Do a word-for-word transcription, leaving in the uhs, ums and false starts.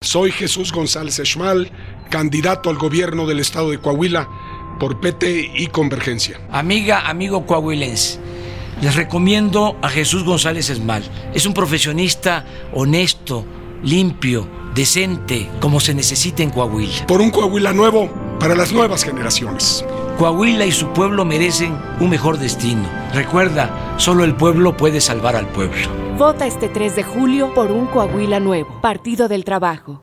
Soy Jesús González Esmal, candidato al gobierno del estado de Coahuila por P T y Convergencia. Amiga, amigo coahuilense, les recomiendo a Jesús González Esmal. Es un profesionista honesto, limpio, decente, como se necesita en Coahuila. Por un Coahuila nuevo para las nuevas generaciones. Coahuila y su pueblo merecen un mejor destino. Recuerda, solo el pueblo puede salvar al pueblo. Vota este tres de julio por un Coahuila nuevo. Partido del Trabajo.